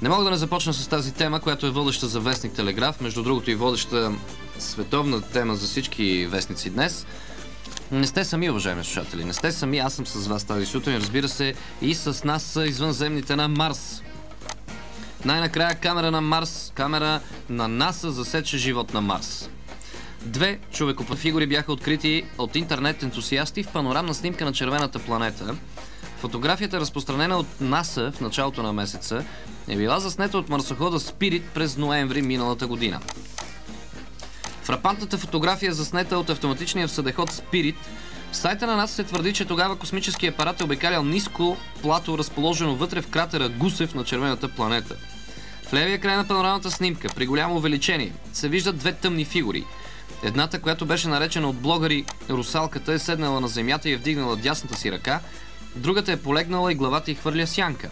Не мога да не започна с тази тема, която е водеща за вестник Телеграф, между другото и водеща световна тема за всички вестници днес. Не сте сами, уважаеми слушатели, не сте сами, аз съм с вас тази сутрин, разбира се, и с нас са извънземните на Марс. Най-накрая камера на Марс, камера на НАСА засече живот на Марс. 2 човекоподобни фигури бяха открити от интернет ентусиасти в панорамна снимка на червената планета. Фотографията, разпространена от НАСА в началото на месеца, е била заснета от марсохода Spirit през ноември миналата година. Фрапантната фотография, заснета от автоматичния всъдеход Spirit, в сайта на НАСА се твърди, че тогава космическият апарат е обикалял ниско плато, разположено вътре в кратера Гусев на червената планета. В левия край на панорамната снимка, при голямо увеличение, се виждат 2 тъмни фигури. Едната, която беше наречена от блогъри Русалката, е седнала на земята и е вдигнала дясната си ръка, другата е полегнала и главата й хвърля сянка.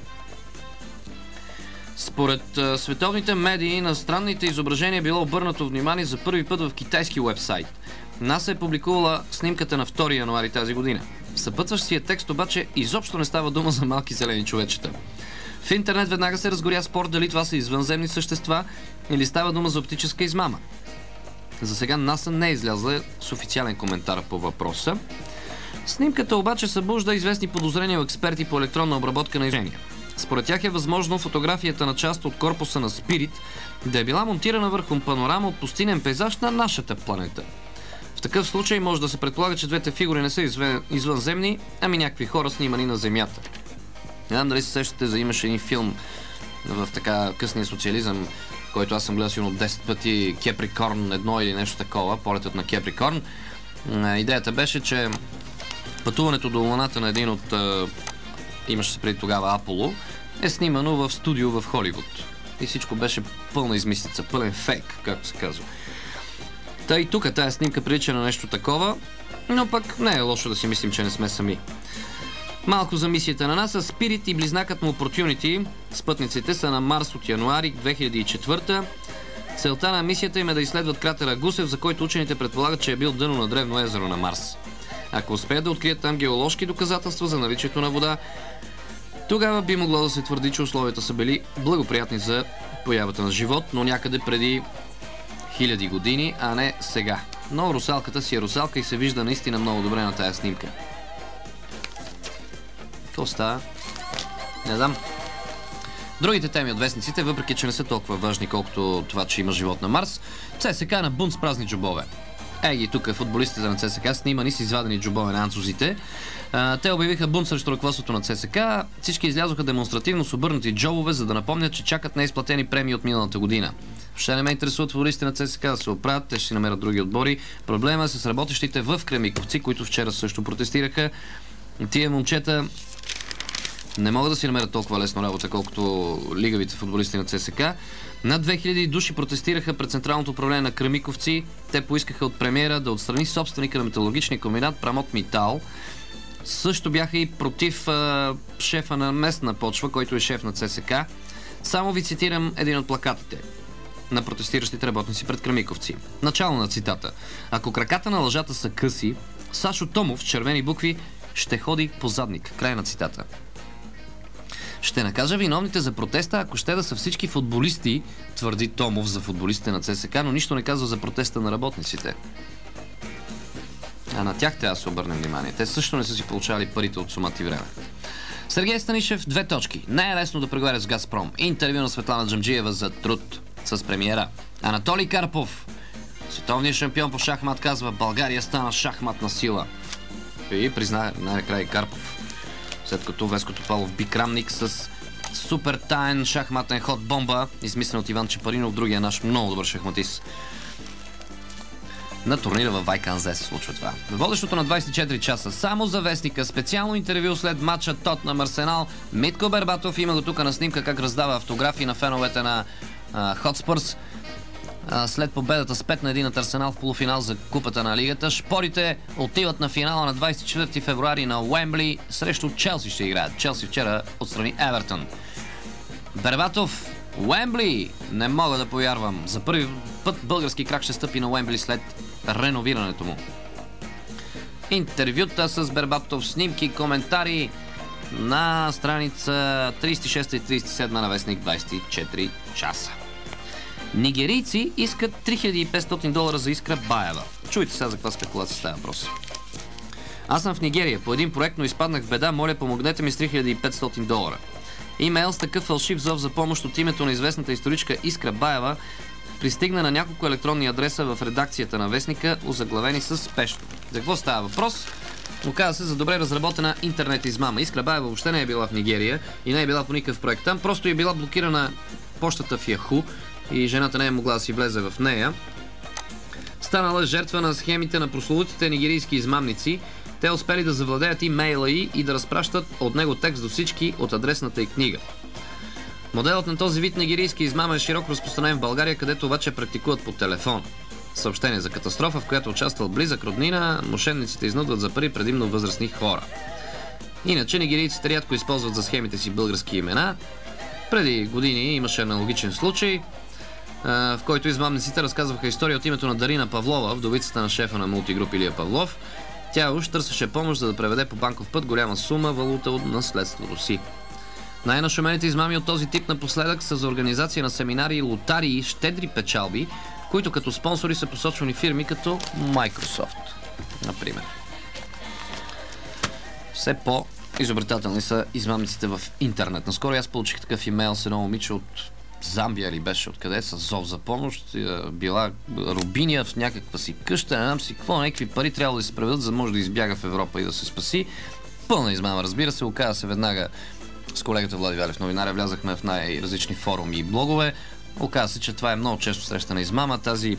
Според световните медии, на странните изображения е било обърнато внимание за първи път в китайски уебсайт. НАСА е публикувала снимката на 2 януари тази година. В съпътстващия текст обаче изобщо не става дума за малки зелени човечета. В интернет веднага се разгоря спор дали това са извънземни същества или става дума за оптическа измама. За сега НАСА не е излязла с официален коментар по въпроса. Снимката обаче събужда известни подозрения у експерти по електронна обработка на изображения. Според тях е възможно фотографията на част от корпуса на Spirit да е била монтирана върху панорама от пустинен пейзаж на нашата планета. В такъв случай може да се предполага, че двете фигури не са извънземни, ами някакви хора снимани на Земята. Не знам дали се сещате, за имаше един филм в така късния социализъм, който аз съм гледал сигурно 10 пъти, Кеприкорн 1 или нещо такова, полетът на Кеприкорн. Идеята беше, че пътуването до Луната на един от имаше се преди тогава Аполо, е снимано в студио в Холивуд. И всичко беше пълна измислица, пълен фейк, както се казва. Та и тук тая снимка прилича на нещо такова, но пък не е лошо да си мислим, че не сме сами. Малко за мисията на НАСА. Spirit и близнакът му Opportunity, спътниците, са на Марс от януари 2004. Целта на мисията им е да изследват кратера Гусев, за който учените предполагат, че е бил дъно на древно езеро на Марс. Ако успеят да открият там геоложки доказателства за наличието на вода, тогава би могло да се твърди, че условията са били благоприятни за появата на живот, но някъде преди хиляди години, а не сега. Но русалката си е русалка и се вижда наистина много добре на тая снимка. Какво става? Не знам. Другите теми от вестниците, въпреки че не са толкова важни, колкото това, че има живот на Марс, ЦСКА на бунт с празни джобове. Ги тук футболистите на ЦСКА снимани с извадени джобове на анцузите. Те обявиха бунт срещу ръководството на ЦСКА. Всички излязоха демонстративно с обърнати джобове, за да напомнят, че чакат неизплатени премии от миналата година. Ще не ме интересуват футболистите на ЦСКА да се оправят, те ще си намерят други отбори. Проблема е с работещите в Кремиковци, които вчера също протестираха. Тия момчета не могат да си намерят толкова лесно работа, колкото лигавите футболисти на ЦСКА. Над 2000 души протестираха пред Централното управление на Кремиковци. Те поискаха от премиера да отстрани собственика на металургичния комбинат Прамот Митал. Също бяха и против шефа на местна почва, който е шеф на ЦСКА. Само ви цитирам един от плакатите на протестиращите работници пред Кремиковци. Начало на цитата. Ако краката на лъжата са къси, Сашо Томов с червени букви ще ходи по задник. Край на цитата. Ще накажа виновните за протеста, ако ще да са всички футболисти, твърди Томов за футболистите на ЦСКА, но нищо не казва за протеста на работниците. А на тях трябва да се обърнем внимание. Те също не са си получавали парите от сумат и време. Сергей Станишев, 2 точки. Не е лесно да преговаря с Газпром. Интервю на Светлана Джамджиева за труд с премиера. Анатолий Карпов, световният шампион по шахмат, казва: България стана шахматна сила. И призна най-накрая Карпов, след като Веско Топалов би Крамник с супер таен шахматен ход бомба, измислен от Иван Чепаринов, другия наш много добър шахматист. На турнира във Вайканзе се случва това. Водещото на 24 часа само за вестника, специално интервю след матча Тотнъм Арсенал. Митко Бербатов, има го тук на снимка как раздава автографи на феновете на Хотспърс. След победата с 5-1 над Арсенал в полуфинал за Купата на Лигата. Шпорите отиват на финала на 24 февруари на Уембли. Срещу Челси ще играят. Челси вчера отстрани Евертън. Бербатов, Уембли! Не мога да повярвам. За първи път български крак ще стъпи на Уембли след реновирането му. Интервюта с Бербатов, снимки, коментари. на страница 36 и 37 на вестник 24 часа. Нигерийци искат $3500 за Искра Баева. Чуйте сега за каква спекулация става въпрос. Аз съм в Нигерия по един проект, но изпаднах в беда. Моля, помогнете ми с $3500. Имейл с такъв фалшив зов за помощ от името на известната историчка Искра Баева пристигна на няколко електронни адреса в редакцията на вестника, озаглавени с спешно. За какво става въпрос? Оказа се за добре разработена интернет измама. Искра Баева въобще не е била в Нигерия и не е била по никакъв проект там, просто е била блокирана почтата в Яху и жената не е могла да си влезе в нея. Станала жертва на схемите на прословутите нигерийски измамници. Те успели да завладеят имейла й и да разпращат от него текст до всички от адресната й книга. Моделът на този вид нигерийски измама е широко разпространен в България, където обаче практикуват по телефон. Съобщение за катастрофа, в която участвал близък роднина, мошенниците изнудват за пари предимно възрастни хора. Иначе нигерийците рядко използват за схемите си български имена. Преди години имаше аналогичен случай, в който измамниците разказваха история от името на Дарина Павлова, вдовицата на шефа на мултигруп Илия Павлов. Тя уж търсеше помощ, за да преведе по банков път голяма сума валута от наследството си. Най-нашумените измами от този тип напоследък са за организация на семинари, лотарии и щедри печалби, които като спонсори са посочвани фирми като Microsoft, например. Все по-изобретателни са измамниците в интернет. Наскоро аз получих такъв имейл с едно момиче от Замбия или беше откъде, с зов за помощ. Била рубиня в някаква си къща, не знам си какво, някакви пари трябва да се преведат, за да може да избяга в Европа и да се спаси. Пълна измама, разбира се, оказа се веднага с колегата Влади Валев новинаря, влязахме в най-различни форуми и блогове. Оказа се, че това е много често срещана измама. Тази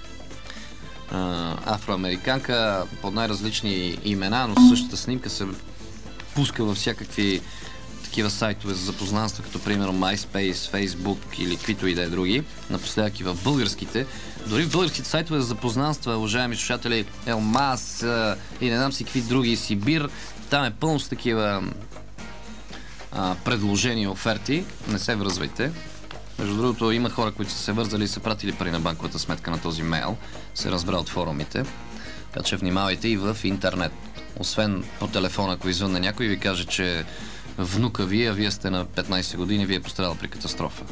афроамериканка под най-различни имена, но същата снимка се пуска във всякакви такива сайтове за запознанства, като примерно MySpace, Facebook или каквито и да е други. Напоследък и в българските. Дори в българските сайтове за запознанства, уважаеми слушатели, Елмаз и не знам си какви други, Сибир, там е пълно с такива предложения, оферти. Не се връзвайте. Между другото, има хора, които са се вързали и са пратили пари на банковата сметка на този мейл. Се разбра от форумите. Така че внимавайте и в интернет. Освен по телефона, ако извънне някой ви каже, че внука ви, а вие сте на 15 години, ви е пострадал при катастрофа.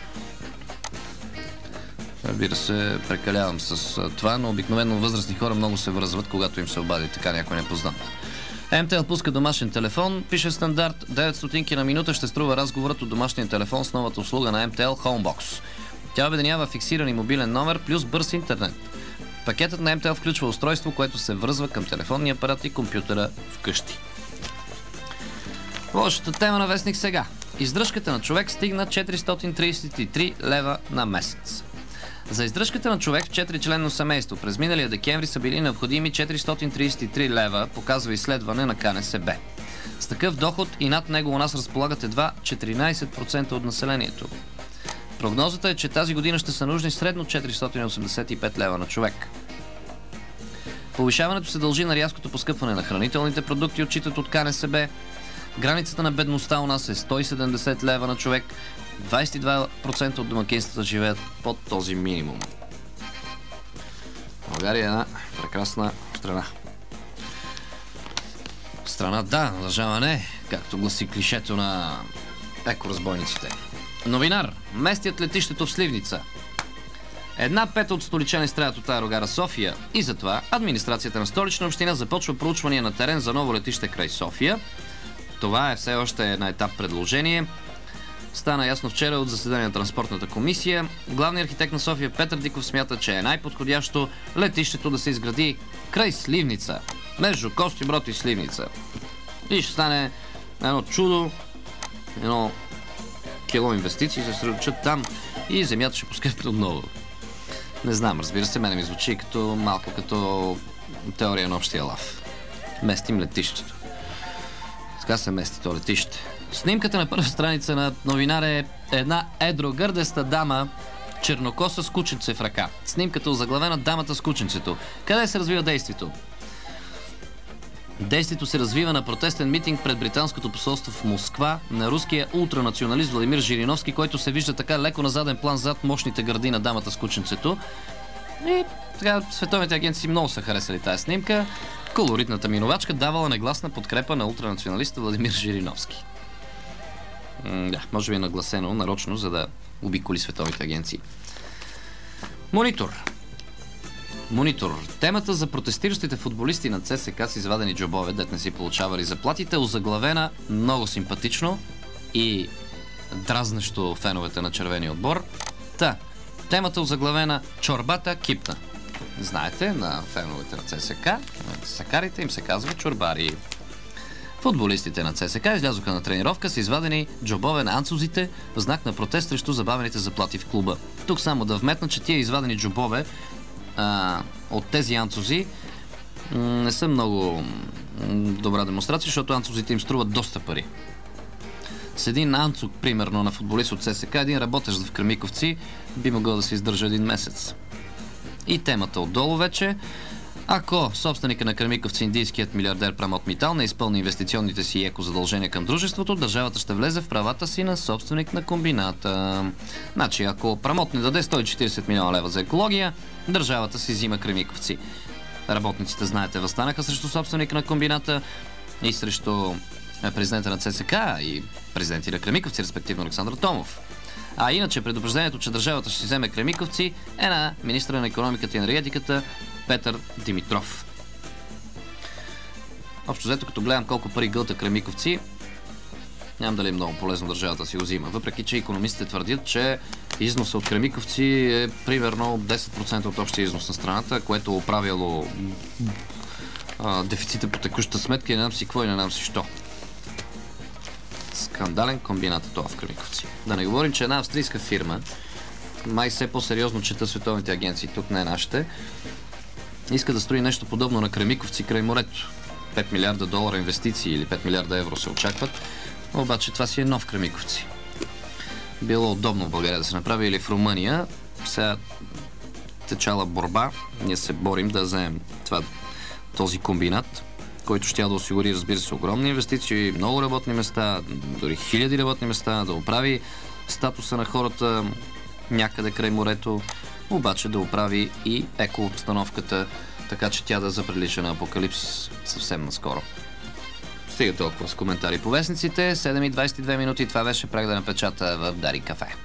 Разбира се, прекалявам с това, но обикновено възрастни хора много се връзват, когато им се обади така някой непознат. МТЛ пуска домашен телефон, пише стандарт, 9 стотинки на минута ще струва разговорът от домашния телефон с новата услуга на МТЛ Homebox. Тя обединява фиксиран и мобилен номер плюс бърз интернет. Пакетът на МТЛ включва устройство, което се връзва към телефонния апарат и компютъра вкъщи. Лошата тема на вестник сега. Издръжката на човек стигна 433 лева на месец. За издръжката на човек в 4-членно семейство през миналия декември са били необходими 433 лева, показва изследване на КНСБ. С такъв доход и над него у нас разполагат едва 14% от населението. Прогнозата е, че тази година ще са нужни средно 485 лева на човек. Повишаването се дължи на рязкото поскъпване на хранителните продукти, отчитат от КНСБ. Границата на бедността у нас е 170 лева на човек. 22% от домакинствата живеят под този минимум. България е една прекрасна страна. Страна да, държава не, както гласи клишето на екоразбойниците. Новинар. Местят летището в Сливница. 1/5 от столичани страдат от аерогара София и затова администрацията на Столична община започва проучване на терен за ново летище край София. Това е все още на етап предложение. Стана ясно вчера от заседание на Транспортната комисия. Главният архитект на София Петър Диков смята, че е най-подходящо летището да се изгради край Сливница, между Костинброд и Сливница. И ще стане едно чудо, едно кило инвестиции се средоточат там и земята ще поскъпи отново. Не знам, разбира се, мене ми звучи малко като теория на общия лав. Местим летището. Така се мести то летище. Снимката на първа страница на новинар е една едрогърдеста дама, чернокоса с кученце в ръка. Снимката озаглавена "Дамата с кученцето". Къде се развива действието? Действието се развива на протестен митинг пред британското посолство в Москва на руския ултранационалист Владимир Жириновски, който се вижда така леко на заден план зад мощните гърди на дамата с кученцето. И така световните агенции много са харесали тази снимка. Колоритната минувачка давала негласна подкрепа на ултранационалиста Владимир Жириновски. Да, може би е нагласено нарочно, за да обиколи световните агенции. Монитор. Темата за протестиращите футболисти на ЦСКА с извадени джобове, дет не си получавали заплатите, озаглавена много симпатично и дразнещо феновете на червения отбор. Темата озаглавена "Чорбата кипна". Знаете, на феновете на ЦСКА, сакарите им се казва чорбари. Футболистите на ЦСКА излязоха на тренировка с извадени джобове на анцузите в знак на протест срещу забавените заплати в клуба. Тук само да вметна, че тия извадени джобове от тези анцузи не са много добра демонстрация, защото анцузите им струват доста пари. С един анцуг, примерно, на футболист от ЦСКА, един работещ в Кремиковци би могъл да се издържа един месец. И темата отдолу вече. Ако собственика на Кремиковци, индийският милиардер Прамод Митал, не изпълни инвестиционните си еко-задължения към дружеството, държавата ще влезе в правата си на собственик на комбината. Значи, ако Прамод не даде 140 милиона лева за екология, държавата си взима Кремиковци. Работниците, знаете, възстанаха срещу собственик на комбината и срещу президента на ЦСКА и президенти на Кремиковци, респективно Александър Томов. А иначе предупреждението, че държавата ще си вземе Кремиковци, е на министра на икономиката и енергетиката Петър Димитров. Общо взето, като гледам колко пари гълта Кремиковци, нямам дали е много полезно държавата си го взима. Въпреки че икономистите твърдят, че износът от Кремиковци е примерно 10% от общия износ на страната, което е оправило дефицита по текущата сметка и не знам си какво и не знам си що. Скандален комбинат това в Кремиковци. Да не говорим, че една австрийска фирма, май все по-сериозно чета световните агенции, тук не нашите, иска да строи нещо подобно на Кремиковци край морето. 5 милиарда долара инвестиции или 5 милиарда евро се очакват, обаче това си е нов Кремиковци. Било удобно в България да се направи или в Румъния. Сега течала борба, ние се борим да вземем този комбинат, който ще да осигури, разбира се, огромни инвестиции, много работни места, дори хиляди работни места, да оправи статуса на хората някъде край морето, обаче да оправи и екообстановката, така че тя да заприлича на апокалипсис съвсем наскоро. Стига толкова с коментари по вестниците. 7:22 минути. Това беше Прах да напечата в Дарик кафе.